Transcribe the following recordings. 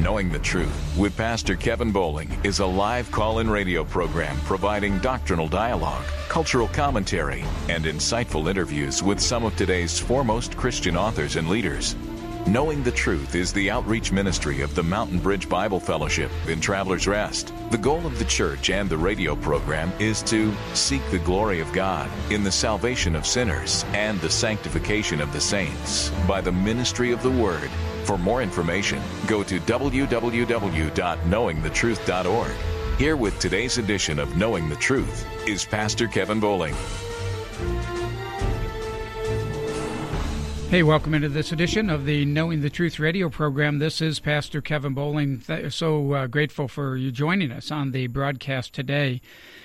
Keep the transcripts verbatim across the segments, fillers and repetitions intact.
Knowing the Truth with Pastor Kevin Bowling is a live call-in radio program providing doctrinal dialogue, cultural commentary, and insightful interviews with some of today's foremost Christian authors and leaders. Knowing the Truth is the outreach ministry of the Mountain Bridge Bible Fellowship in Travelers Rest. The goal of the church and the radio program is to seek the glory of God in the salvation of sinners and the sanctification of the saints by the ministry of the Word. For more information, go to w w w dot knowing the truth dot org. Here with today's edition of Knowing the Truth is Pastor Kevin Bowling. Hey, welcome into this edition of the Knowing the Truth radio program. This is Pastor Kevin Bowling. So uh, grateful for you joining us on the broadcast today.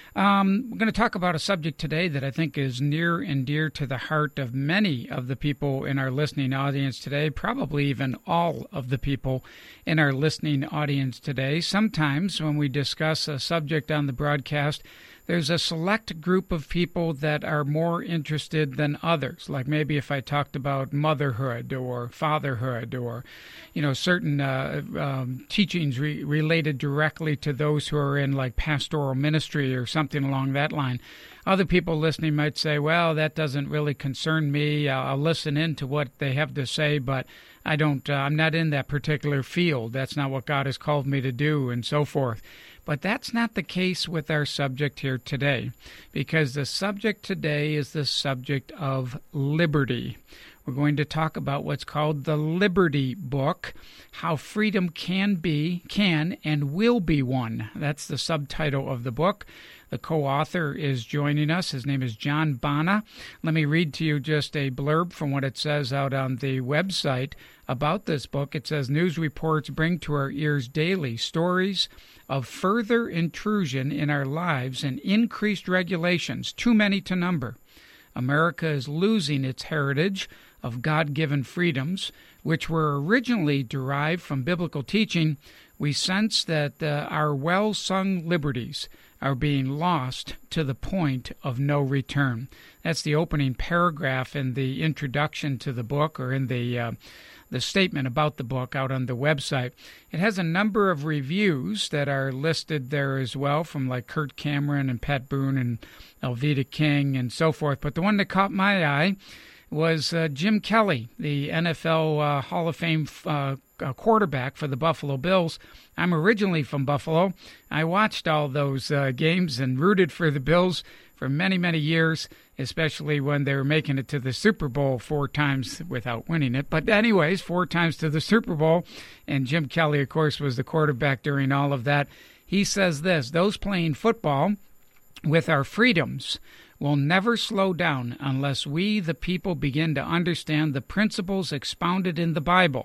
Um, we're going to talk about a subject today that I think is near and dear to the heart of many of the people in our listening audience today, probably even all of the people in our listening audience today. Sometimes when we discuss a subject on the broadcast, there's a select group of people that are more interested than others. Like maybe if I talked about motherhood or fatherhood or, you know, certain uh, um, teachings re- related directly to those who are in like pastoral ministry or something along that line. Other people listening might say, well, that doesn't really concern me. I'll listen in to what they have to say, but I don't, uh, I'm not in that particular field. That's not what God has called me to do, and so forth. But that's not the case with our subject here today, because the subject today is the subject of liberty. We're going to talk about what's called the Liberty Book, how freedom can be, can, and will be won. That's the subtitle of the book. The co-author is joining us. His name is John Bana. Let me read to you just a blurb from what it says out on the website about this book. It says, news reports bring to our ears daily stories of further intrusion in our lives and increased regulations, too many to number. America is losing its heritage of God-given freedoms, which were originally derived from biblical teaching. We sense that uh, our well-sung liberties are being lost to the point of no return. That's the opening paragraph in the introduction to the book, or in the uh, the statement about the book out on the website. It has a number of reviews that are listed there as well, from like Kurt Cameron and Pat Boone and Alveda King and so forth. But the one that caught my eye was uh, Jim Kelly, the N F L uh, Hall of Fame uh, quarterback for the Buffalo Bills. I'm originally from Buffalo. I watched all those uh, games and rooted for the Bills for many, many years, especially when they were making it to the Super Bowl four times without winning it. But anyways, four times to the Super Bowl, and Jim Kelly, of course, was the quarterback during all of that. He says this, those playing football with our freedoms will never slow down unless we, the people, begin to understand the principles expounded in the Bible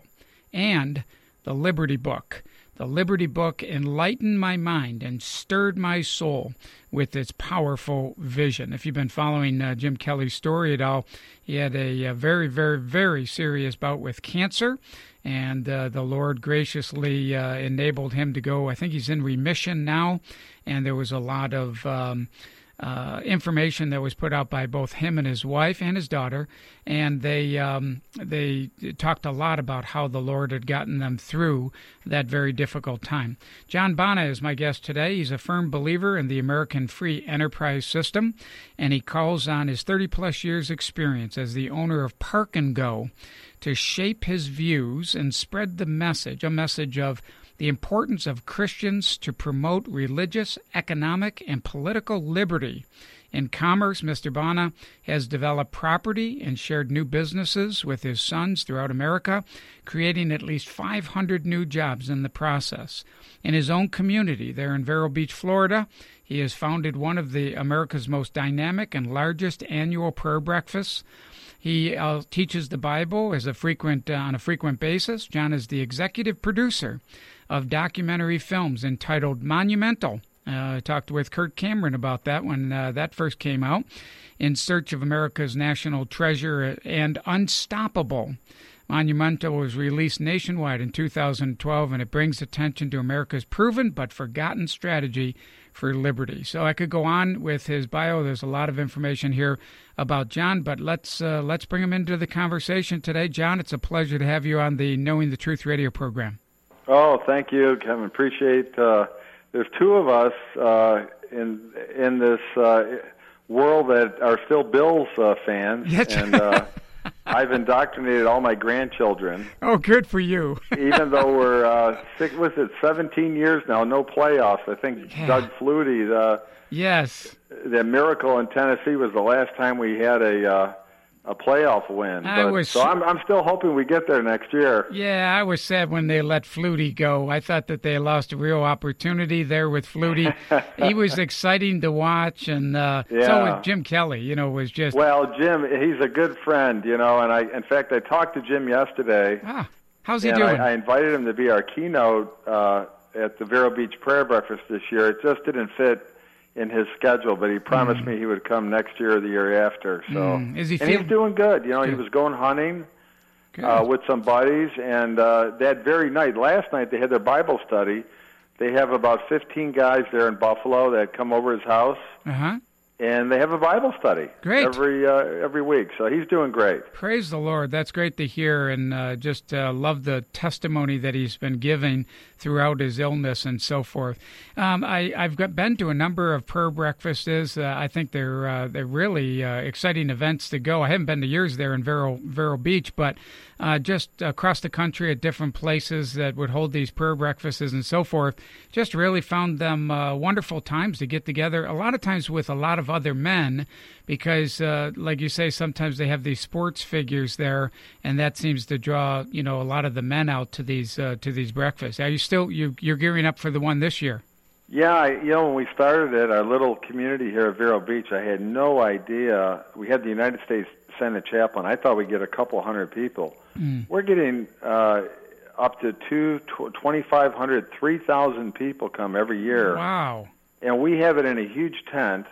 and the Liberty Book. The Liberty Book enlightened my mind and stirred my soul with its powerful vision. If you've been following uh, Jim Kelly's story at all, he had a, a very, very, very serious bout with cancer, and uh, the Lord graciously uh, enabled him to go. I think he's in remission now, and there was a lot of Um, Uh, information that was put out by both him and his wife and his daughter, and they um, they talked a lot about how the Lord had gotten them through that very difficult time. John Bana is my guest today. He's a firm believer in the American free enterprise system, and he calls on his thirty-plus years' experience as the owner of Park and Go to shape his views and spread the message, a message of the importance of Christians to promote religious, economic, and political liberty. In commerce, Mister Bana has developed property and shared new businesses with his sons throughout America, creating at least five hundred new jobs in the process. In his own community there in Vero Beach, Florida, he has founded one of the America's most dynamic and largest annual prayer breakfasts. He uh, teaches the Bible as a frequent uh, on a frequent basis. John is the executive producer of documentary films entitled Monumental. Uh, I talked with Kurt Cameron about that when uh, that first came out, In Search of America's National Treasure, and Unstoppable. Monumental was released nationwide in two thousand twelve, and it brings attention to America's proven but forgotten strategy for liberty. So I could go on with his bio. There's a lot of information here about John, but let's uh, let's bring him into the conversation today. John, it's a pleasure to have you on the Knowing the Truth radio program. Oh, thank you, Kevin. Appreciate. Uh, there's two of us uh, in in this uh, world that are still Bills uh, fans, Yes. and uh, I've indoctrinated all my grandchildren. Oh, good for you. Even though we're uh, six, was it seventeen years now, no playoffs. I think Yeah. Doug Flutie, the Yes. the miracle in Tennessee, was the last time we had a uh, a playoff win. I But- was- so I'm I'm still hoping we get there next year. Yeah, I was sad when they let Flutie go. I thought that they lost a real opportunity there with Flutie. He was exciting to watch, and uh, so Yeah. was Jim Kelly. You know, was just Well, Jim, he's a good friend, you know, and I, in fact, I talked to Jim yesterday, ah, how's he and doing? I, I invited him to be our keynote uh, at the Vero Beach Prayer Breakfast this year. It just didn't fit in his schedule, but he promised Mm. me he would come next year or the year after. So, Mm. Is he and feel- he's doing good. You know, he Good. was going hunting Good. uh, with some buddies, and uh, that very night, last night, they had their Bible study. They have about fifteen guys there in Buffalo that come over his house, Uh-huh. and they have a Bible study Great. every uh, every week. So he's doing great. Praise the Lord. That's great to hear, and uh, just uh, love the testimony that he's been giving throughout his illness and so forth. Um, I, I've got, been to a number of prayer breakfasts. Uh, I think they're uh, they're really uh, exciting events to go. I haven't been to yours there in Vero, Vero Beach, but uh, just across the country at different places that would hold these prayer breakfasts and so forth. Just really found them uh, wonderful times to get together, a lot of times with a lot of other men, because uh, like you say, sometimes they have these sports figures there, and that seems to draw, you know, a lot of the men out to these uh, to these breakfasts. Are you still you you're gearing up for the one this year? Yeah, I, you know, when we started at our little community here at Vero Beach, I had no idea. We had the United States Senate chaplain. I thought we'd get a couple hundred people. Mm. We're getting uh, up to two, tw- twenty-five hundred, three thousand people come every year. Wow. And we have it in a huge tent.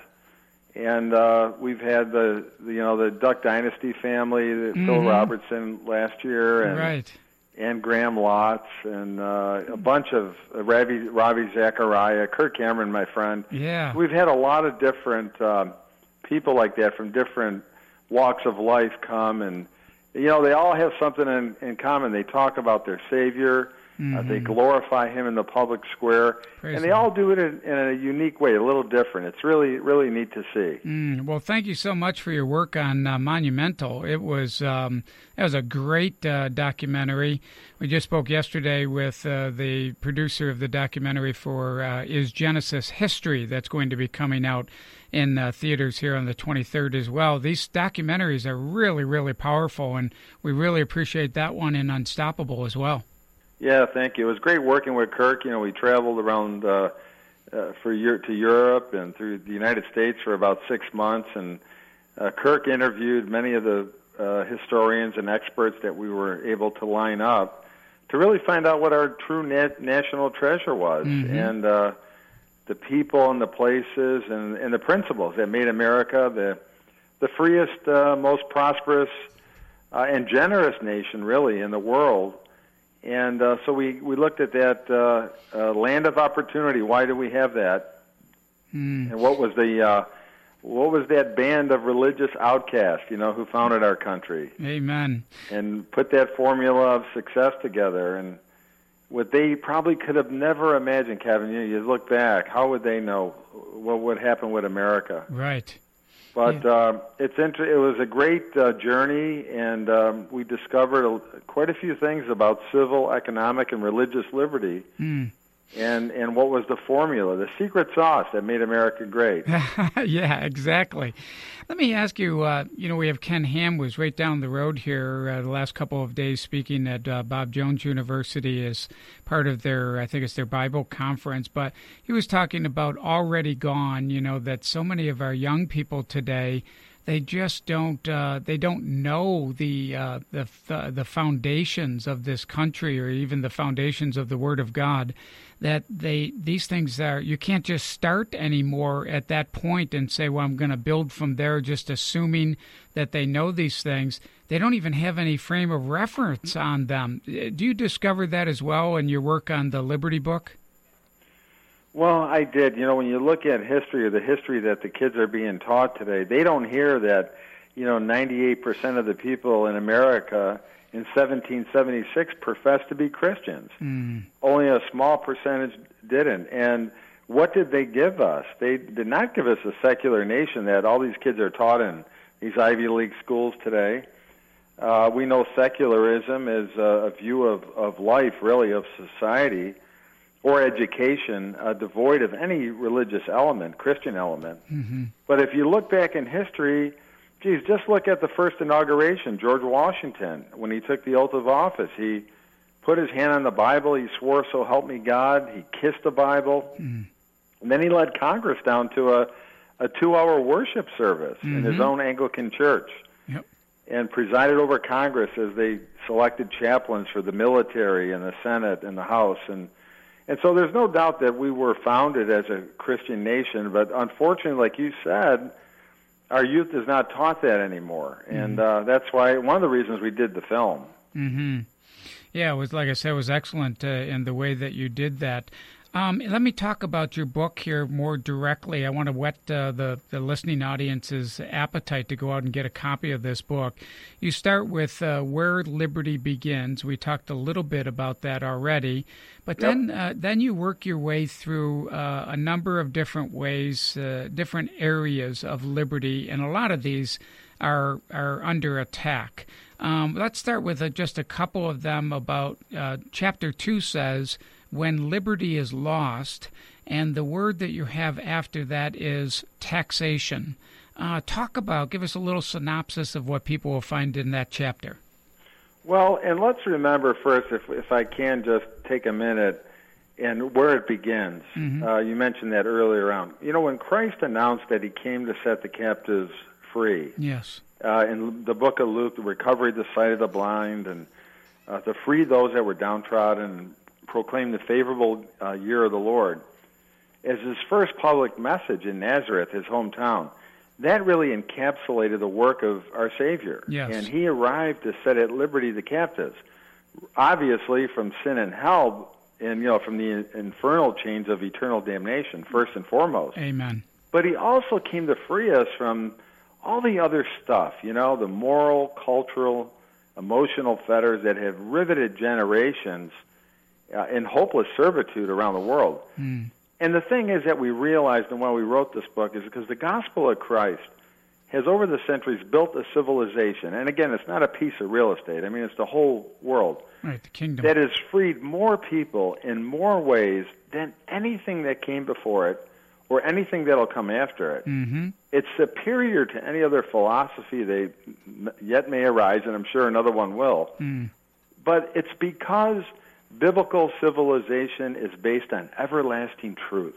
And uh, we've had the, the, you know, the Duck Dynasty family, the Phil Mhm. Robertson last year, and Right. and Graham Lotz, and uh, a bunch of uh, Ravi, Ravi Zachariah, Kirk Cameron, my friend. Yeah. We've had a lot of different um, people like that from different walks of life come, and you know, they all have something in, in common. They talk about their Savior. Mm-hmm. Uh, they glorify Him in the public square, Praise and they the all do it in, in a unique way, a little different. It's really, really neat to see. Mm, well, thank you so much for your work on uh, Monumental. It was um, it was a great uh, documentary. We just spoke yesterday with uh, the producer of the documentary for uh, Is Genesis History that's going to be coming out in uh, theaters here on the twenty-third as well. These documentaries are really, really powerful, and we really appreciate that one in Unstoppable as well. Yeah, thank you. It was great working with Kirk. You know, we traveled around uh, uh, for Euro- to Europe and through the United States for about six months, and uh, Kirk interviewed many of the uh, historians and experts that we were able to line up to really find out what our true nat- national treasure was, Mm-hmm. and uh, the people and the places and, and the principles that made America the the freest, uh, most prosperous, uh, and generous nation, really, in the world. And uh, so we, we looked at that uh, uh, land of opportunity. Why do we have that? Mm. And what was the uh, what was that band of religious outcasts, you know, who founded our country Amen. and put that formula of success together? And what they probably could have never imagined, Kevin. You know, you look back, how would they know what would happen with America? Right. But Yeah. uh, it's inter- it was a great uh, journey, and um, we discovered a, quite a few things about civil, economic, and religious liberty, Mm. and, and what was the formula, the secret sauce that made America great. Yeah, exactly. Let me ask you, uh, you know, we have Ken Ham was right down the road here uh, the last couple of days speaking at uh, Bob Jones University as part of their, I think it's their Bible conference, but he was talking about already gone, you know, that so many of our young people today, they just don't uh, they don't know the uh, the the foundations of this country or even the foundations of the Word of God. That they these things are you can't just start anymore at that point and say, well, I'm going to build from there, just assuming that they know these things. They don't even have any frame of reference on them. Do you discover that as well in your work on the Liberty Book? Well, I did. You know, when you look at history or the history that the kids are being taught today, they don't hear that, you know, ninety-eight percent of the people in America in seventeen seventy-six professed to be Christians. Mm. Only a small percentage didn't. And what did they give us? They did not give us a secular nation that all these kids are taught in these Ivy League schools today. Uh, we know secularism is a, a view of, of life, really, of society, or education, uh, devoid of any religious element, Christian element. Mm-hmm. But if you look back in history, geez, just look at the first inauguration, George Washington, when he took the oath of office. He put his hand on the Bible, he swore, so help me God, he kissed the Bible, mm. and then he led Congress down to a, a two-hour worship service mm-hmm. in his own Anglican church. Yep. And presided over Congress as they selected chaplains for the military and the Senate and the House. And and so there's no doubt that we were founded as a Christian nation, but unfortunately, like you said, our youth is not taught that anymore. Mm-hmm. And uh, that's why one of the reasons we did the film. Mm-hmm. Yeah, it was, like I said, it was excellent uh, in the way that you did that. Um, let me talk about your book here more directly. I want to whet uh, the, the listening audience's appetite to go out and get a copy of this book. You start with uh, Where Liberty Begins. We talked a little bit about that already. But Yep. then uh, then you work your way through uh, a number of different ways, uh, different areas of liberty, and a lot of these are, are under attack. Um, let's start with uh, just a couple of them. About uh, Chapter two says, when liberty is lost, and the word that you have after that is taxation. Uh, talk about, give us a little synopsis of what people will find in that chapter. Well, and let's remember first, if if I can just take a minute, and where it begins. Mm-hmm. Uh, you mentioned that earlier on. You know, when Christ announced that he came to set the captives free, Yes. uh, in the book of Luke, the recovery of the sight of the blind, and uh, to free those that were downtrodden, and proclaim the favorable uh, year of the Lord, as his first public message in Nazareth, his hometown, that really encapsulated the work of our Savior. Yes. And he arrived to set at liberty the captives, obviously from sin and hell, and you know from the infernal chains of eternal damnation, first and foremost. Amen. But he also came to free us from all the other stuff, you know, the moral, cultural, emotional fetters that have riveted generations uh, in hopeless servitude around the world. Mm. And the thing is that we realized, and why we wrote this book, is because the gospel of Christ has, over the centuries, built a civilization. And again, it's not a piece of real estate. I mean, it's the whole world. Right, the kingdom. That has freed more people in more ways than anything that came before it or anything that'll come after it. Mm-hmm. It's superior to any other philosophy they yet may arise, and I'm sure another one will. Mm. But it's because biblical civilization is based on everlasting truth.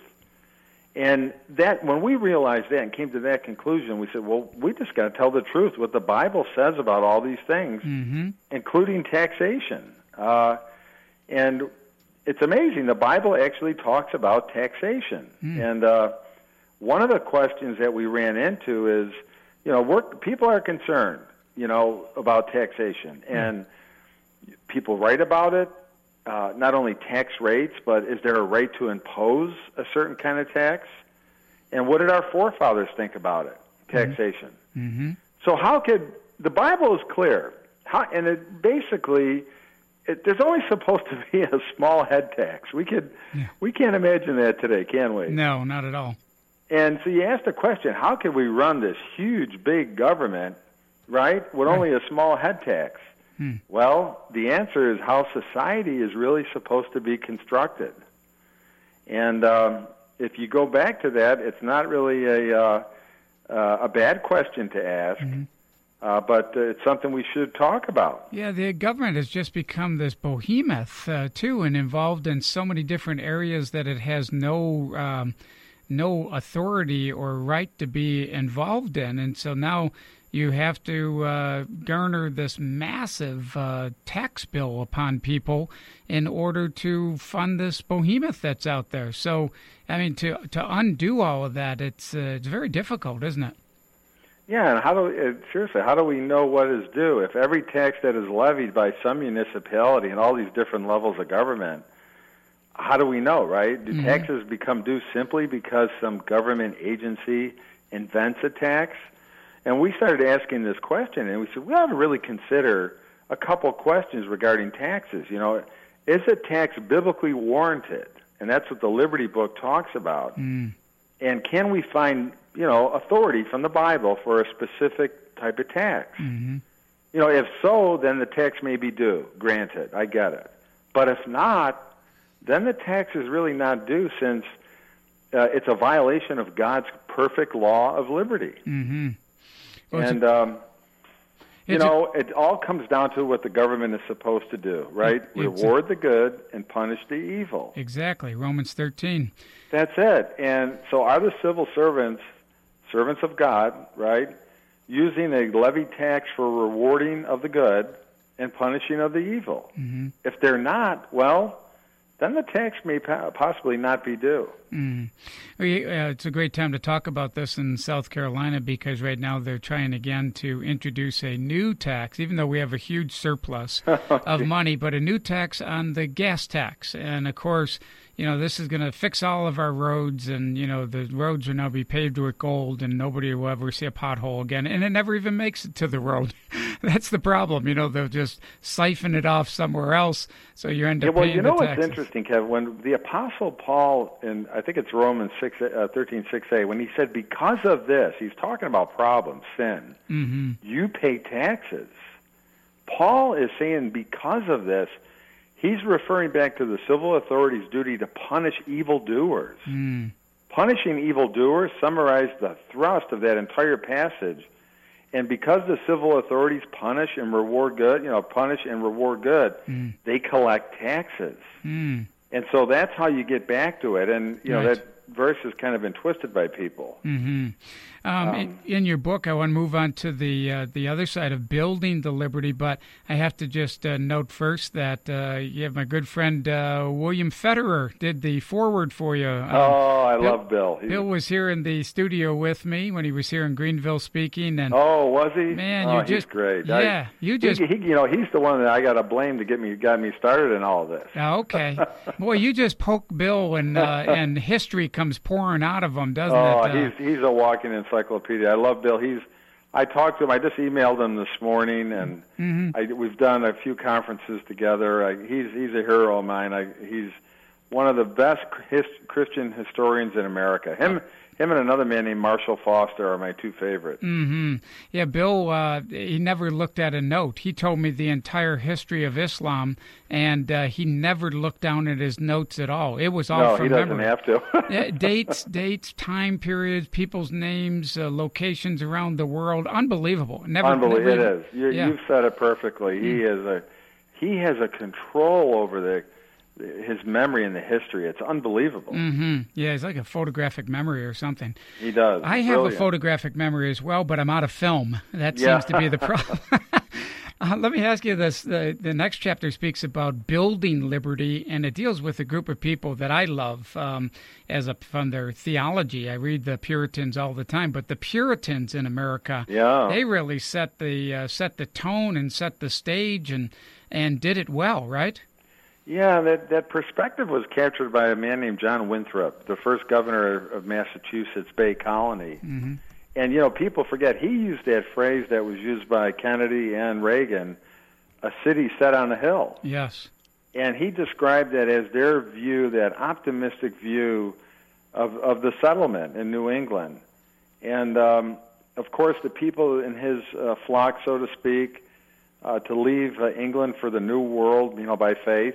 And that when we realized that and came to that conclusion, we said, well, we just got to tell the truth, what the Bible says about all these things, mm-hmm. including taxation. Uh, and it's amazing. The Bible actually talks about taxation. Mm. And uh, one of the questions that we ran into is, you know, we're, people are concerned, you know, about taxation. Mm. And people write about it. Uh, not only tax rates, but is there a right to impose a certain kind of tax? And what did our forefathers think about it? Taxation. Mm-hmm. So how could, the Bible is clear, how, and it basically, it, there's only supposed to be a small head tax. We could, yeah. we can't imagine that today, can we? No, not at all. And so you ask the question, how could we run this huge, big government, right, with right. only a small head tax? Hmm. Well, the answer is how society is really supposed to be constructed. And um, if you go back to that, it's not really a uh, uh, a bad question to ask, mm-hmm. uh, but uh, it's something we should talk about. Yeah, the government has just become this behemoth, uh, too, and involved in so many different areas that it has no um, no authority or right to be involved in. And so now you have to uh, garner this massive uh, tax bill upon people in order to fund this behemoth that's out there. So, I mean, to to undo all of that, it's uh, it's very difficult, isn't it? Yeah, and how do we, uh, seriously, how do we know what is due? If every tax that is levied by some municipality and all these different levels of government, how do we know, right? Do mm-hmm. taxes become due simply because some government agency invents a tax? And we started asking this question, and we said, we ought to really consider a couple questions regarding taxes. You know, is a tax biblically warranted? And that's what the Liberty Book talks about. Mm. And can we find, you know, authority from the Bible for a specific type of tax? Mm-hmm. You know, if so, then the tax may be due. Granted, I get it. But if not, then the tax is really not due, since uh, it's a violation of God's perfect law of liberty. Mm-hmm. Well, and, um, you It's know, it all comes down to what the government is supposed to do, right? It- it's Reward the good and punish the evil. Exactly, Romans thirteen. That's it. And so are the civil servants, servants of God, right, using a levy tax for rewarding of the good and punishing of the evil? Mm-hmm. If they're not, well, then the tax may po- possibly not be due. Mm. We, uh, it's a great time to talk about this in South Carolina, because right now they're trying again to introduce a new tax, even though we have a huge surplus of money, but a new tax on the gas tax. And, of course, you know, this is going to fix all of our roads, and, you know, the roads will now be paved with gold, and nobody will ever see a pothole again, and it never even makes it to the road. That's the problem. You know, they'll just siphon it off somewhere else, so you end up yeah, well, paying you know the what's taxes. interesting, Kevin? When the Apostle Paul, in I think it's Romans six, uh, thirteen six a, when he said, because of this, he's talking about problems, sin, Mm-hmm. you pay taxes. Paul is saying because of this, he's referring back to the civil authorities' duty to punish evildoers. Mm. Punishing evildoers summarized the thrust of that entire passage. And because the civil authorities punish and reward good, you know, punish and reward good, Mm. they collect taxes. Mm. And so that's how you get back to it. And, you know, Right. that verse has kind of been twisted by people. Mm-hmm. Um, Um, in, in your book, I want to move on to the uh, the other side of building the liberty, but I have to just uh, note first that uh, you have my good friend uh, William Federer did the foreword for you. Um, oh, I Bill- love Bill. He's, Bill was here in the studio with me when he was here in Greenville speaking, and oh, was he? man, oh, you he's just great. yeah, I, you just he, he, you know, he's the one that I got to blame to get me got me started in all of this. oh, okay, boy, you just poke Bill, and uh, and history comes pouring out of him, doesn't Oh, it? Uh, he's he's a walking encyclopedia. I love Bill. He's I talked to him. I just emailed him this morning, and mm-hmm. I, we've done a few conferences together. I, he's he's a hero of mine. I, he's one of the best his, Christian historians in America. Him him and another man named Marshall Foster are my two favorites. Mm-hmm. Yeah, Bill, uh, he never looked at a note. He told me the entire history of Islam, and uh, he never looked down at his notes at all. It was all No, from he doesn't memory. have to. Yeah, dates, dates, time periods, people's names, uh, locations around the world. Unbelievable. Never, Unbelievable. never It is. You, yeah. You've said it perfectly. He is a he has a control over the his memory and the history. It's unbelievable. Mm-hmm. Yeah, it's like a photographic memory or something. He does. I have Brilliant. a photographic memory as well, but I'm out of film. That Yeah. seems to be the problem. uh, let me ask you this. The, the next chapter speaks about building liberty, and it deals with a group of people that I love um, as a, from their theology. I read the Puritans all the time, but the Puritans in America, Yeah. they really set the uh, set the tone and set the stage and, and did it well, right? Yeah, that that perspective was captured by a man named John Winthrop, the first governor of Massachusetts Bay Colony. Mm-hmm. And, you know, people forget, he used that phrase that was used by Kennedy and Reagan, a city set on a hill. Yes. And he described that as their view, that optimistic view of, of the settlement in New England. And, um, of course, the people in his uh, flock, so to speak, uh, to leave uh, England for the New World, you know, by faith.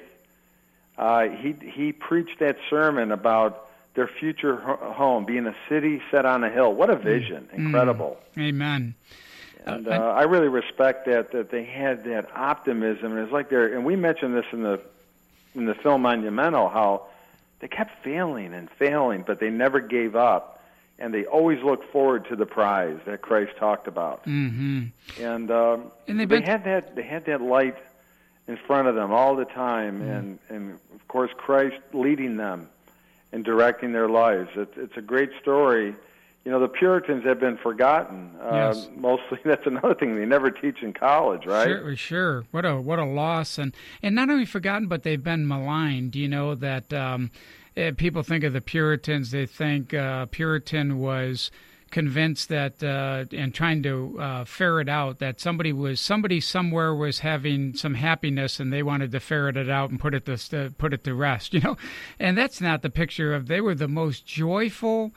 Uh, he he preached that sermon about their future ho- home being a city set on a hill. What a vision! Mm. Incredible. Amen. And Uh, uh, I really respect that that they had that optimism. And it's like they're and we mentioned this in the in the film Monumental, how they kept failing and failing, but they never gave up, and they always looked forward to the prize that Christ talked about. Mm-hmm. And um, And they've they been- had that they had that light in front of them all the time, Mm. and and of course Christ leading them and directing their lives. It, it's a great story. You know, the Puritans have been forgotten. Uh, Yes. Mostly, that's another thing they never teach in college, right? Sure, sure. What a what a loss, and and not only forgotten, but they've been maligned. You know that um, eh, people think of the Puritans. They think uh, Puritan was convinced that uh, and trying to uh, ferret out that somebody was somebody somewhere was having some happiness and they wanted to ferret it out and put it to uh, put it to rest, you know, and that's not the picture of. They were the most joyful,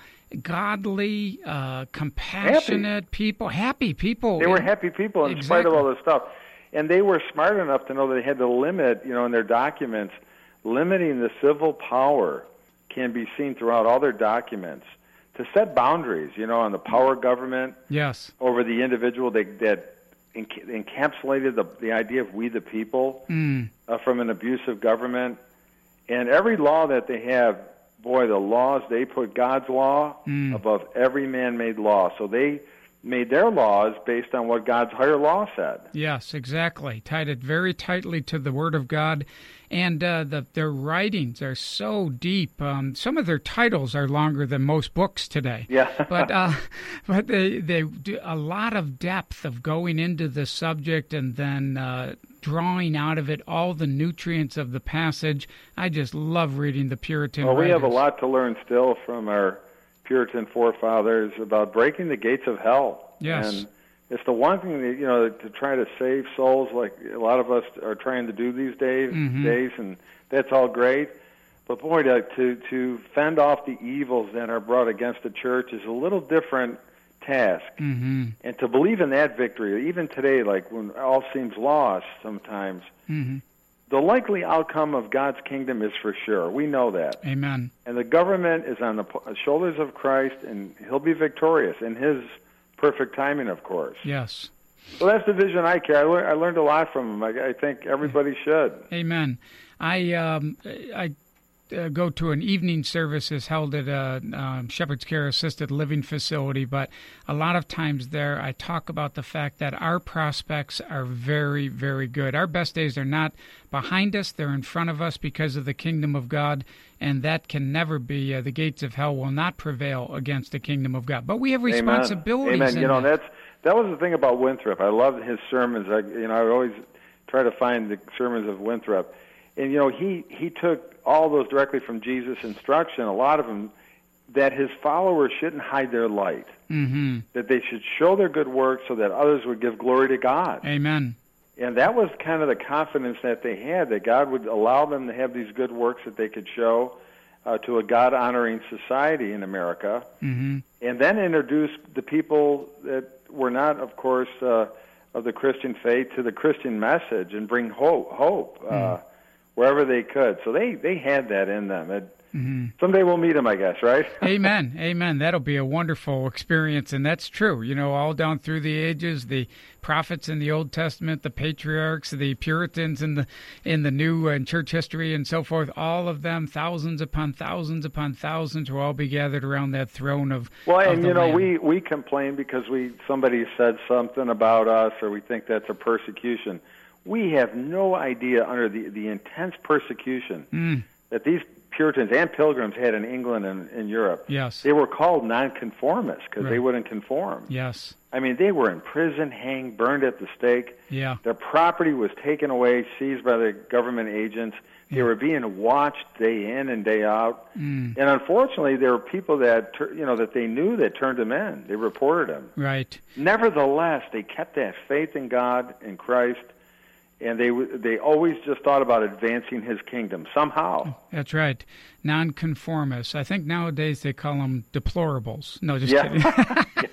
godly, uh, compassionate happy. people, happy people. They were happy people in exactly. spite of all this stuff, and they were smart enough to know that they had to limit, you know, in their documents, limiting the civil power can be seen throughout all their documents. To set boundaries, you know, on the power of government yes. over the individual, they, that enc- encapsulated the, the idea of we the people mm. uh, from an abusive government. And every law that they have, boy, the laws, they put God's law mm. above every man-made law. So they made their laws based on what God's higher law said. Yes, exactly. Tied it very tightly to the Word of God. And uh, the, their writings are so deep. Um, some of their titles are longer than most books today. Yeah. but uh, but they they do a lot of depth of going into the subject and then uh, drawing out of it all the nutrients of the passage. I just love reading the Puritan Well, we writers. have a lot to learn still from our Puritan forefathers about breaking the gates of hell. Yes. And it's the one thing that, you know, to try to save souls like a lot of us are trying to do these days, mm-hmm. days, and that's all great. But boy, to, to to fend off the evils that are brought against the church is a little different task. Mm-hmm. And to believe in that victory, even today, like when all seems lost sometimes, mm-hmm. the likely outcome of God's kingdom is for sure. We know that. Amen. And the government is on the shoulders of Christ, and he'll be victorious in his perfect timing, of course. Yes. So that's the vision I carry. I, lear- I learned a lot from him. I, I think everybody should. Amen. I um, I uh, go to an evening service is held at a um, Shepherd's Care assisted living facility, but a lot of times there I talk about the fact that our prospects are very, very good. Our best days are not behind us, they're in front of us because of the kingdom of God, and that can never be, uh, the gates of hell will not prevail against the kingdom of God. But we have responsibilities. Amen. Amen. In you know, that. that's that was the thing about Winthrop. I loved his sermons. I, you know, I would always try to find the sermons of Winthrop. And, you know, he, he took all those directly from Jesus' instruction, a lot of them, that his followers shouldn't hide their light, mm-hmm. that they should show their good works so that others would give glory to God. Amen. And that was kind of the confidence that they had, that God would allow them to have these good works that they could show uh, to a God-honoring society in America, mm-hmm. and then introduce the people that were not, of course, uh, of the Christian faith to the Christian message and bring hope, hope uh, mm. wherever they could. So they, they had that in them. It, mm-hmm. Someday we'll meet them, I guess, right? Amen. Amen. That'll be a wonderful experience, and that's true. You know, all down through the ages, the prophets in the Old Testament, the patriarchs, the Puritans in the in the New and church history and so forth, all of them, thousands upon thousands upon thousands, will all be gathered around that throne of Well, of and, the you know, Lamb. we, we complain because we somebody said something about us or we think that's a persecution. We have no idea under the, the intense persecution mm. that these Puritans and Pilgrims had in England and in Europe. Yes. They were called nonconformists because Right. they wouldn't conform. Yes. I mean, they were in prison, hanged, burned at the stake. Yeah. Their property was taken away, seized by the government agents. They Yeah. were being watched day in and day out. Mm. And unfortunately, there were people that tur- you know that they knew that turned them in. They reported them. Right. Nevertheless, they kept that faith in God, in Christ, and they w- they always just thought about advancing His kingdom somehow. That's right. Nonconformists. I think nowadays they call them deplorables. No, just Yeah. kidding.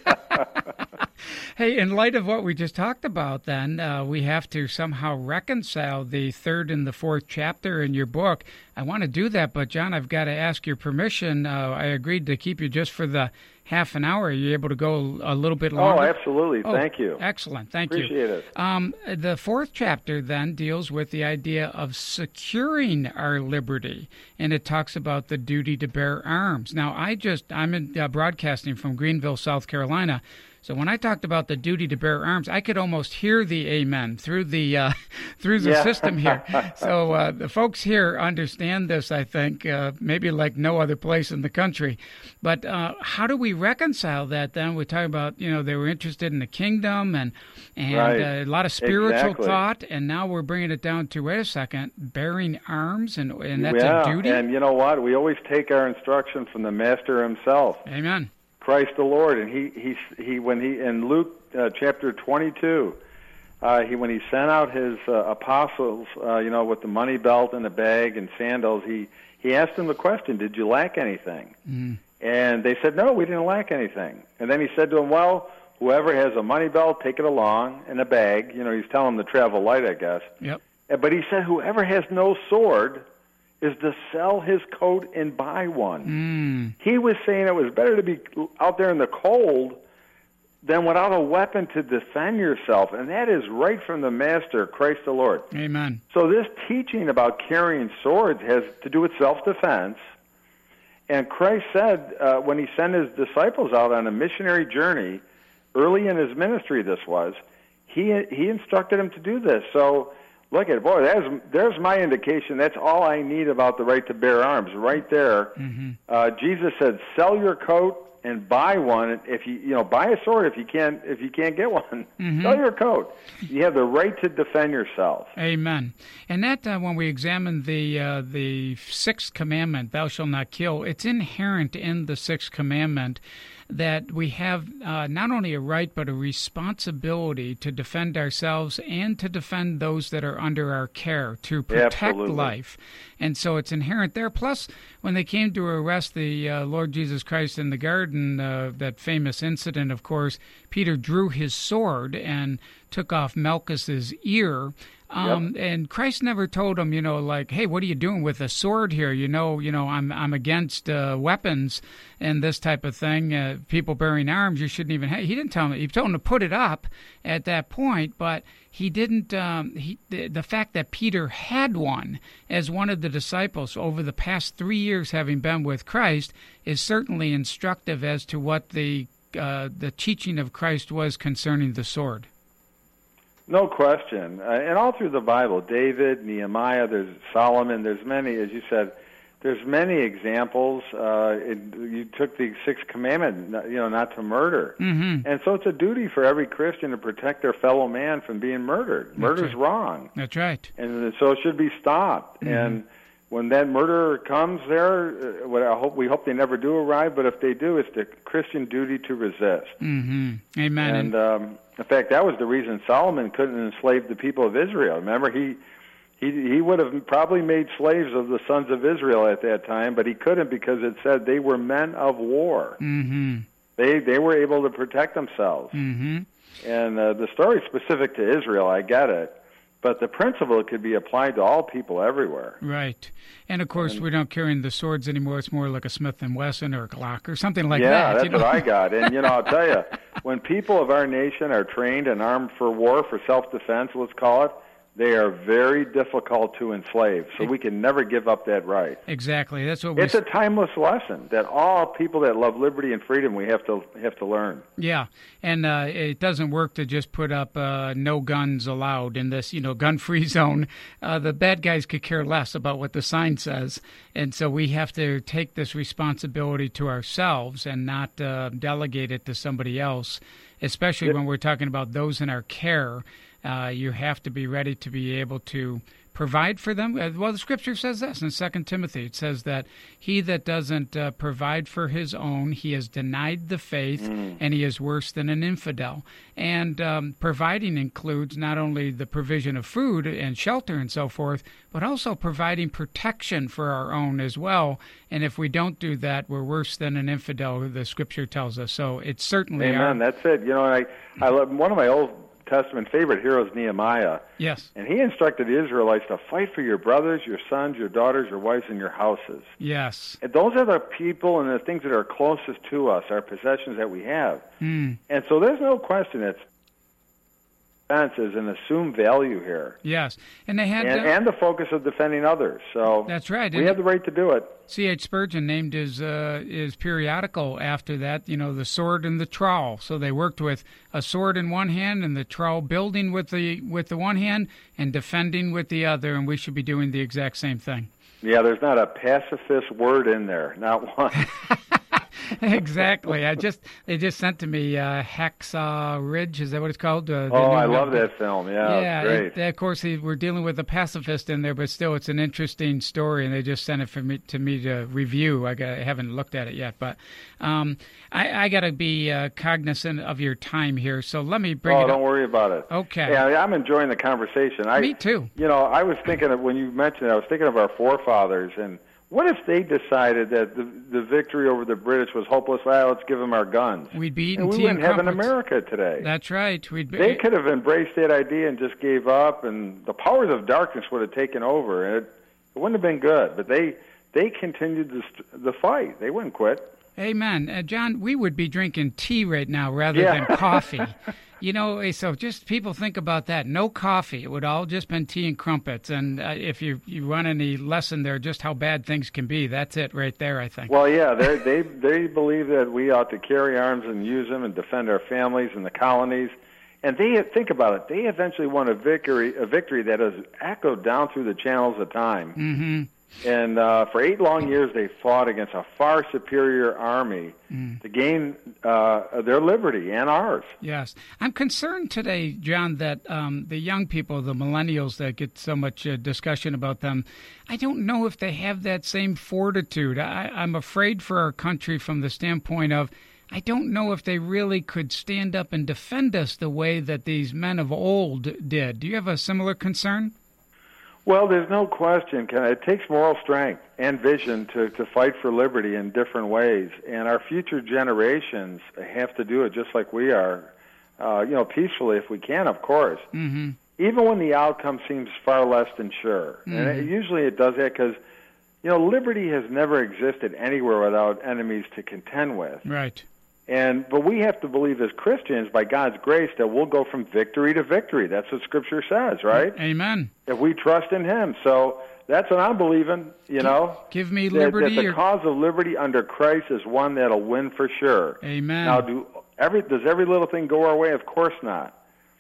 Hey, in light of what we just talked about, then, uh, we have to somehow reconcile the third and the fourth chapter in your book. I want to do that, but, John, I've got to ask your permission. Uh, I agreed to keep you just for the half an hour. Are you able to go a little bit longer? Oh, absolutely. Oh, Thank you. Excellent. Thank Appreciate you. it. Um, the fourth chapter then deals with the idea of securing our liberty, and it talks about the duty to bear arms. Now, I just, I'm in, uh, broadcasting from Greenville, South Carolina, so when I talked about the duty to bear arms, I could almost hear the amen through the uh, through the Yeah. system here. So uh, the folks here understand this, I think, uh, maybe like no other place in the country. But uh, how do we reconcile that then? We talk about, you know, they were interested in the kingdom and and Right. uh, a lot of spiritual Exactly. thought, and now we're bringing it down to, wait a second, bearing arms, and, and that's yeah, a duty? and you know what? We always take our instruction from the Master himself. Amen. Christ the Lord. And he he he when he in Luke uh, chapter twenty-two, uh, he when he sent out his uh, apostles, uh, you know, with the money belt and the bag and sandals, he he asked them the question, "Did you lack anything?" Mm. And they said, "No, we didn't lack anything." And then he said to them, "Well, whoever has a money belt, take it along, and a bag." You know, he's telling them to travel light, I guess. Yep. But he said, "Whoever has no sword is to sell his coat and buy one." Mm. He was saying it was better to be out there in the cold than without a weapon to defend yourself. And that is right from the Master, Christ the Lord. Amen. So this teaching about carrying swords has to do with self-defense. And Christ said uh, when he sent his disciples out on a missionary journey, early in his ministry this was, he he instructed them to do this. So look at it, boy, there's, there's my indication. That's all I need about the right to bear arms, right there. Mm-hmm. Uh, Jesus said, "Sell your coat and buy one. If you you know buy a sword if you can't if you can't get one. Mm-hmm. Sell your coat. You have the right to defend yourself." Amen. And that uh, when we examine the uh, the sixth commandment, "Thou shalt not kill," it's inherent in the sixth commandment that we have uh, not only a right but a responsibility to defend ourselves and to defend those that are under our care, to protect Absolutely. life. And so it's inherent there. Plus, when they came to arrest the uh, Lord Jesus Christ in the garden, uh, that famous incident, of course, Peter drew his sword and took off Malchus's ear. Um, yep. And Christ never told him, you know, like, "Hey, what are you doing with a sword here? You know, you know, I'm I'm against uh, weapons and this type of thing. Uh, people bearing arms, you shouldn't even." Have. He didn't tell him. He told him to put it up at that point, but he didn't. Um, he the, the fact that Peter had one as one of the disciples over the past three years, having been with Christ, is certainly instructive as to what the uh, the teaching of Christ was concerning the sword. No question. Uh, and all through the Bible, David, Nehemiah, there's Solomon, there's many, as you said, there's many examples. Uh, it, you took the sixth commandment, you know, not to murder. Mm-hmm. And so it's a duty for every Christian to protect their fellow man from being murdered. Murder's right. wrong. That's right. And so it should be stopped. Mm-hmm. And when that murderer comes there, uh, what I hope we hope they never do arrive, but if they do, it's the Christian duty to resist. Mm-hmm. Amen. And um, in fact, that was the reason Solomon couldn't enslave the people of Israel. Remember, he he he would have probably made slaves of the sons of Israel at that time, but he couldn't because it said they were men of war. Mm-hmm. They they were able to protect themselves. Mm-hmm. And uh, the story is specific to Israel. I get it. But the principle could be applied to all people everywhere. Right. And, of course, and, we don't carry the swords anymore. It's more like a Smith and Wesson or a Glock or something like yeah, that. Yeah, that's you know? what I got. And, you know, I'll tell you, when people of our nation are trained and armed for war, for self-defense, let's call it, they are very difficult to enslave. So we can never give up that right. Exactly. That's what we It's a timeless lesson that all people that love liberty and freedom, we have to have to learn. Yeah, and uh, it doesn't work to just put up uh, no guns allowed in this, you know, gun-free zone. Uh, the bad guys could care less about what the sign says, and so we have to take this responsibility to ourselves and not uh, delegate it to somebody else, especially yeah. when we're talking about those in our care. Uh, you have to be ready to be able to provide for them. Well, the Scripture says this in Second Timothy. It says that he that doesn't uh, provide for his own, he has denied the faith, mm. and he is worse than an infidel. And um, providing includes not only the provision of food and shelter and so forth, but also providing protection for our own as well. And if we don't do that, we're worse than an infidel, the Scripture tells us. So it's certainly Amen. Our... That's it. You know, I, I love one of my old Testament favorite hero is Nehemiah. Yes. And he instructed the Israelites to fight for your brothers, your sons, your daughters, your wives, and your houses. Yes. And those are the people and the things that are closest to us, our possessions that we have. Mm. And so there's no question that defense is an assumed value here. Yes. And they had and, uh, and the focus of defending others. So that's right. We and have the right to do it. C H Spurgeon named his uh, his periodical after that, you know, the sword and the trowel. So they worked with a sword in one hand and the trowel, building with the with the one hand and defending with the other, and we should be doing the exact same thing. Yeah, there's not a pacifist word in there, not one. Exactly. I just they just sent to me uh, Hacksaw Ridge. Is that what it's called? Uh, oh, I love that film. Yeah, yeah. Great. It, of course, we're dealing with a pacifist in there, but still, it's an interesting story, and they just sent it for me to me to review. I, got, I haven't looked at it yet, but um, I, I got to be uh, cognizant of your time here. So let me bring oh, it up. Oh, don't worry about it. Okay. Yeah, I'm enjoying the conversation. I, me too. You know, I was thinking of when you mentioned it, I was thinking of our forefathers and. What if they decided that the, the victory over the British was hopeless? Well, let's give them our guns. We'd be eating and we tea wouldn't and have an crumpets. America today. That's right. We'd be, they could have embraced that idea and just gave up, and the powers of darkness would have taken over, and it, it wouldn't have been good. But they they continued the, the fight. They wouldn't quit. Amen. Uh, John, we would be drinking tea right now rather Yeah. than coffee. You know, so just people think about that. No coffee. It would all just been tea and crumpets. And uh, if you, you want any lesson there, just how bad things can be, that's it right there, I think. Well, yeah, they they they believe that we ought to carry arms and use them and defend our families and the colonies. And they think about it. They eventually won a victory, a victory that has echoed down through the channels of time. Mm-hmm. And uh, for eight long years, they fought against a far superior army mm. to gain uh, their liberty and ours. Yes. I'm concerned today, John, that um, the young people, the millennials that get so much uh, discussion about them, I don't know if they have that same fortitude. I, I'm afraid for our country from the standpoint of I don't know if they really could stand up and defend us the way that these men of old did. Do you have a similar concern? Well, there's no question. It takes moral strength and vision to, to fight for liberty in different ways, and our future generations have to do it just like we are, uh, you know, peacefully if we can, of course. Mm-hmm. Even when the outcome seems far less than sure. Mm-hmm. And it, usually it does that because, you know, liberty has never existed anywhere without enemies to contend with. Right. And but we have to believe as Christians, by God's grace, that we'll go from victory to victory. That's what Scripture says, right? Amen. If we trust in Him. So that's what I'm believing, you know. Give me that, liberty. That the or... cause of liberty under Christ is one that'll win for sure. Amen. Now, do every does every little thing go our way? Of course not.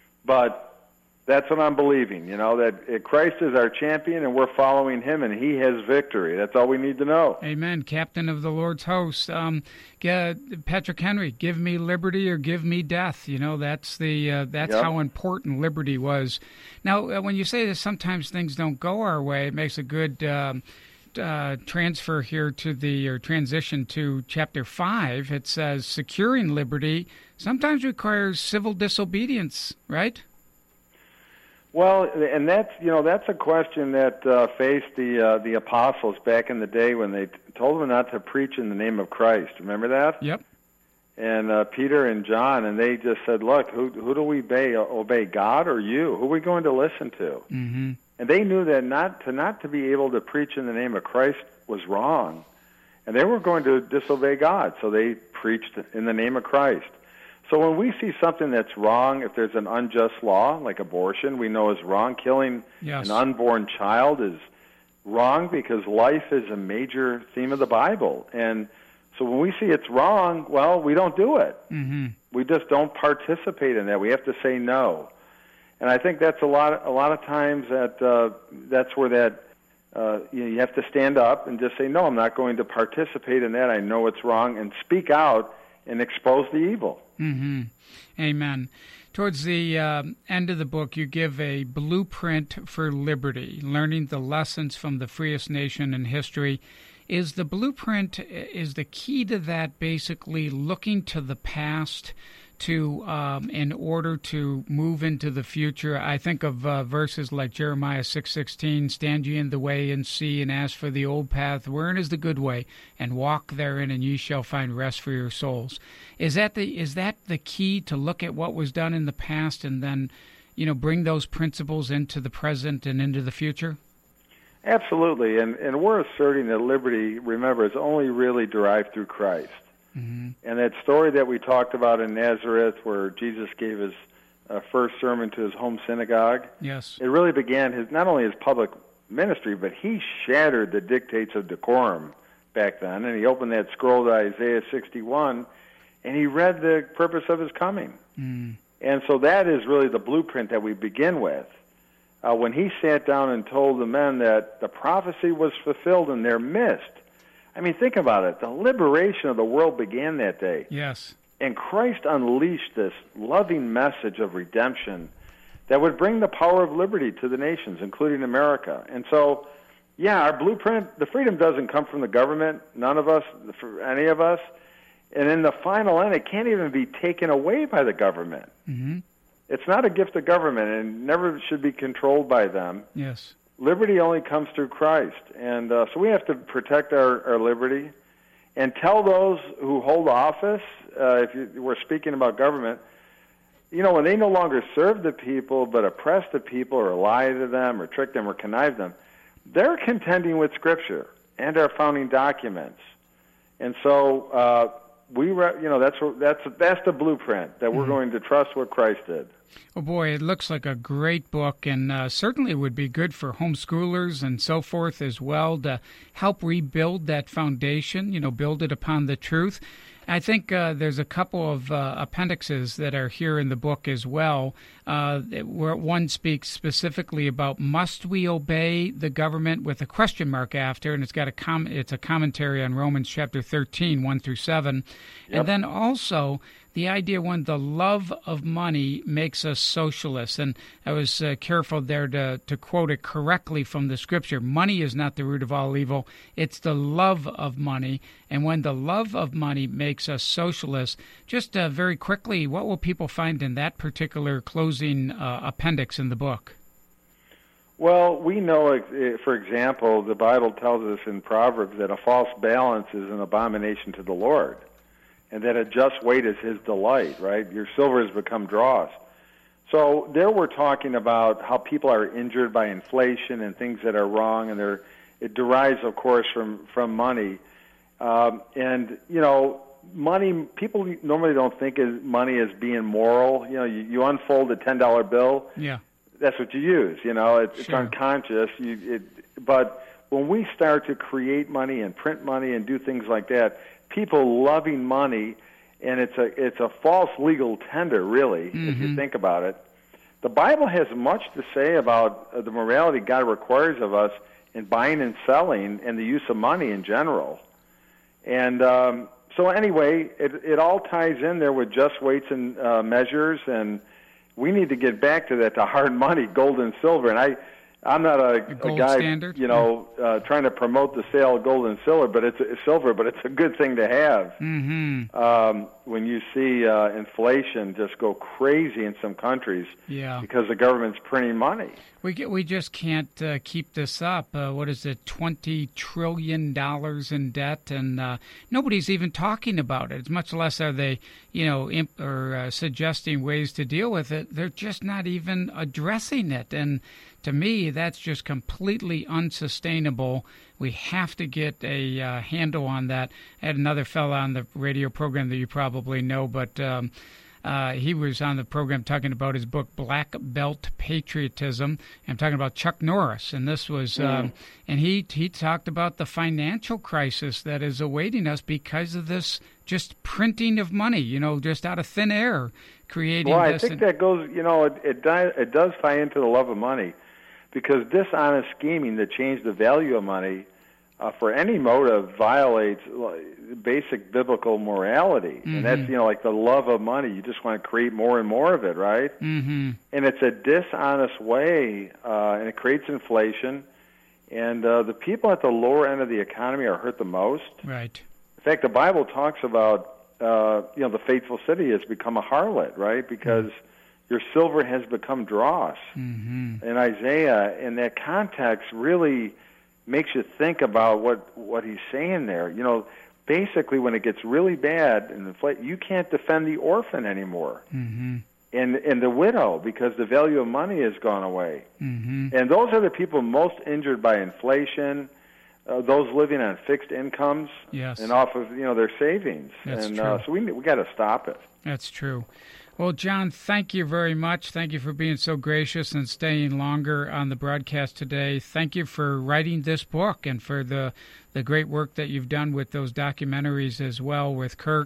But that's what I'm believing, you know, that Christ is our champion and we're following Him and He has victory. That's all we need to know. Amen. Captain of the Lord's host. Um, uh, Patrick Henry, give me liberty or give me death. You know, that's the uh, that's yep. how important liberty was. Now, uh, when you say that sometimes things don't go our way, it makes a good um, uh, transfer here to the, or transition to chapter five. It says, securing liberty sometimes requires civil disobedience, right? Well, and that's you know that's a question that uh, faced the uh, the apostles back in the day when they t- told them not to preach in the name of Christ. Remember that? Yep. And uh, Peter and John, and they just said, "Look, who who do we obey? Obey God or you? Who are we going to listen to?" Mm-hmm. And they knew that not to not to be able to preach in the name of Christ was wrong, and they were going to disobey God, so they preached in the name of Christ. So when we see something that's wrong, if there's an unjust law, like abortion, we know is wrong. Killing yes. an unborn child is wrong because life is a major theme of the Bible. And so when we see it's wrong, well, we don't do it. Mm-hmm. We just don't participate in that. We have to say no. And I think that's a lot. A lot of times that uh, that's where that uh, you know, you have to stand up and just say no. I'm not going to participate in that. I know it's wrong, and speak out and expose the evil. Mm-hmm. Amen. Towards the uh, end of the book, you give a blueprint for liberty, learning the lessons from the freest nation in history. Is the blueprint, is the key to that basically looking to the past to, um, in order to move into the future? I think of uh, verses like Jeremiah six sixteen, stand ye in the way and see and ask for the old path, wherein is the good way, and walk therein, and ye shall find rest for your souls. Is that the is that the key to look at what was done in the past and then, you know, bring those principles into the present and into the future? Absolutely, and and we're asserting that liberty, remember, is only really derived through Christ. Mm-hmm. And that story that we talked about in Nazareth where Jesus gave his uh, first sermon to his home synagogue, yes, it really began his not only his public ministry, but he shattered the dictates of decorum back then, and he opened that scroll to Isaiah sixty-one, and he read the purpose of his coming. Mm. And so that is really the blueprint that we begin with. Uh, when he sat down and told the men that the prophecy was fulfilled in their midst, I mean, think about it. The liberation of the world began that day. Yes. And Christ unleashed this loving message of redemption that would bring the power of liberty to the nations, including America. And so, yeah, our blueprint, the freedom doesn't come from the government, none of us, for any of us. And in the final end, it can't even be taken away by the government. Mm-hmm. It's not a gift of government and never should be controlled by them. Yes. Liberty only comes through Christ. And uh, so we have to protect our, our liberty and tell those who hold office, uh, if you, we're speaking about government, you know, when they no longer serve the people but oppress the people or lie to them or trick them or connive them, they're contending with Scripture and our founding documents. And so uh, we, re- you know, that's that's that's the blueprint that we're mm-hmm. going to trust what Christ did. Oh, boy, it looks like a great book, and uh, certainly would be good for homeschoolers and so forth as well to help rebuild that foundation, you know, build it upon the truth. I think uh, there's a couple of uh, appendixes that are here in the book as well, uh, where one speaks specifically about must we obey the government with a question mark after, and it's got a com- it's a commentary on Romans chapter thirteen, one through seven, yep. And then also the idea when the love of money makes us socialists. And I was uh, careful there to, to quote it correctly from the Scripture. Money is not the root of all evil. It's the love of money. And when the love of money makes us socialists, just uh, very quickly, what will people find in that particular closing uh, appendix in the book? Well, we know, for example, the Bible tells us in Proverbs that a false balance is an abomination to the Lord, and that a just weight is his delight, right? Your silver has become dross. So there we're talking about how people are injured by inflation and things that are wrong, and they're, it derives, of course, from, from money. Um, and, you know, money, people normally don't think of money as being moral. You know, you, you unfold a ten dollar bill. Yeah. That's what you use, you know. It, it's sure. unconscious. You, it, but when we start to create money and print money and do things like that, people loving money, and it's a it's a false legal tender, really, mm-hmm. if you think about it. The Bible has much to say about uh, the morality God requires of us in buying and selling and the use of money in general. And um, so anyway, it, it all ties in there with just weights and uh, measures, and we need to get back to that, to hard money, gold and silver. And I, I'm not a, a guy, standard. you know, uh, trying to promote the sale of gold and silver, but it's a, silver, but it's a good thing to have. Mm-hmm. Um, when you see uh, inflation just go crazy in some countries, yeah. because the government's printing money. We get, we just can't uh, keep this up. Uh, what is it, twenty trillion dollars in debt, and uh, nobody's even talking about it. Much less are they, you know, imp- or uh, suggesting ways to deal with it. They're just not even addressing it, and to me, that's just completely unsustainable. We have to get a uh, handle on that. I had another fellow on the radio program that you probably know, but um, uh, he was on the program talking about his book, Black Belt Patriotism. I'm talking about Chuck Norris, and this was, mm. um, and he he talked about the financial crisis that is awaiting us because of this just printing of money, you know, just out of thin air, creating well, this. Well, I think and, that goes, you know, it it, di- it does tie into the love of money. Because dishonest scheming that changed the value of money uh, for any motive violates basic biblical morality. Mm-hmm. And that's, you know, like the love of money. You just want to create more and more of it, right? Mm-hmm. And it's a dishonest way, uh, and it creates inflation. And uh, the people at the lower end of the economy are hurt the most. Right. In fact, the Bible talks about, uh, you know, the faithful city has become a harlot, right? Because mm-hmm. your silver has become dross. Mm-hmm. And Isaiah, in that context, really makes you think about what, what he's saying there. You know, basically, when it gets really bad, and you can't defend the orphan anymore, mm-hmm. and and the widow, because the value of money has gone away. Mm-hmm. And those are the people most injured by inflation. Uh, those living on fixed incomes, yes. and off of you know their savings. That's and true. Uh, so we we got to stop it. That's true. Well, John, thank you very much. Thank you for being so gracious and staying longer on the broadcast today. Thank you for writing this book and for the the great work that you've done with those documentaries as well with Kirk.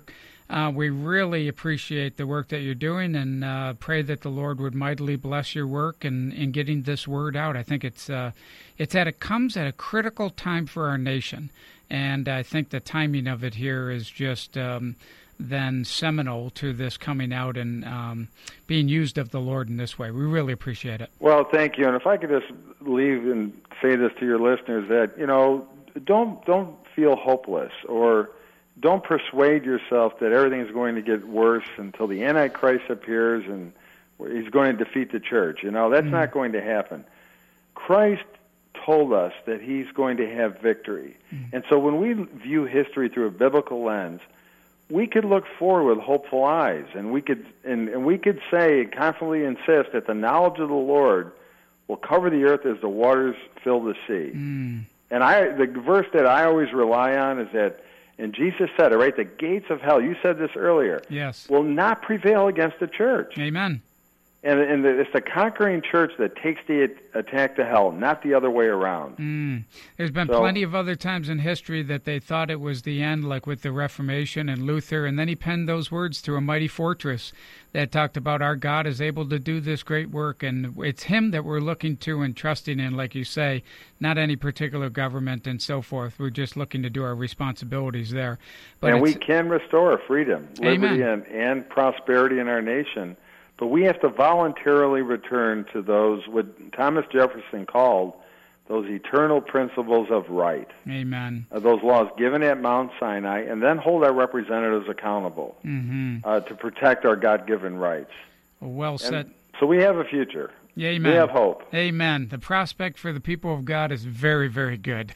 Uh, we really appreciate the work that you're doing, and uh, pray that the Lord would mightily bless your work in, in getting this word out. I think it's uh, it's at it comes at a critical time for our nation, and I think the timing of it here is just um, then seminal to this coming out and um, being used of the Lord in this way. We really appreciate it. Well, thank you. And if I could just leave and say this to your listeners, that you know, don't don't feel hopeless, or don't persuade yourself that everything is going to get worse until the Antichrist appears and he's going to defeat the church. You know, that's mm. not going to happen. Christ told us that he's going to have victory. Mm. And so when we view history through a biblical lens, we could look forward with hopeful eyes, and we could and, and we could say and confidently insist that the knowledge of the Lord will cover the earth as the waters fill the sea. Mm. And I the verse that I always rely on is that, and Jesus said it, right? The gates of hell, you said this earlier, yes, will not prevail against the church. Amen. And, and it's the conquering church that takes the attack to hell, not the other way around. Mm. There's been so, plenty of other times in history that they thought it was the end, like with the Reformation and Luther, and then he penned those words to a mighty fortress that talked about our God is able to do this great work, and it's him that we're looking to and trusting in, like you say, not any particular government and so forth. We're just looking to do our responsibilities there. But and we can restore freedom, liberty, and, and prosperity in our nation. But we have to voluntarily return to those, what Thomas Jefferson called those eternal principles of right. Amen. Uh, those laws given at Mount Sinai, and then hold our representatives accountable mm-hmm. uh, to protect our God-given rights. Well said. And so we have a future. Amen. We have hope. Amen. The prospect for the people of God is very, very good.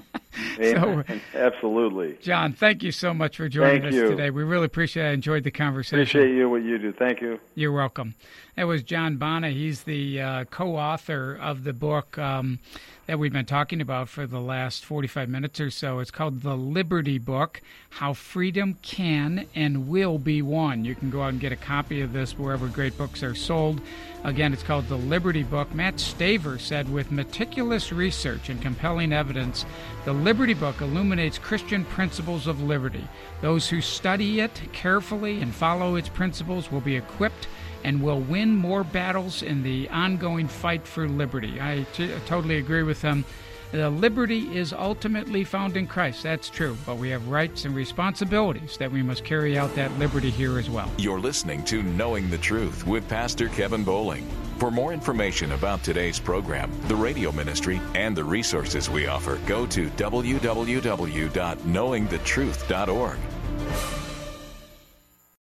So, absolutely. John, thank you so much for joining thank us you. today. We really appreciate it. I enjoyed the conversation. Appreciate you, what you do. Thank you. You're welcome. That was John Bana. He's the uh, co-author of the book um, that we've been talking about for the last forty-five minutes or so. It's called The Liberty Book, How Freedom Can and Will Be Won. You can go out and get a copy of this wherever great books are sold. Again, it's called The Liberty Book. Matt Staver said, with meticulous research and compelling evidence, the Liberty Book illuminates Christian principles of liberty. Those who study it carefully and follow its principles will be equipped and will win more battles in the ongoing fight for liberty. I t- totally agree with him. The liberty is ultimately found in Christ. That's true. But we have rights and responsibilities that we must carry out that liberty here as well. You're listening to Knowing the Truth with Pastor Kevin Bowling. For more information about today's program, the radio ministry, and the resources we offer, go to w w w dot knowing the truth dot org.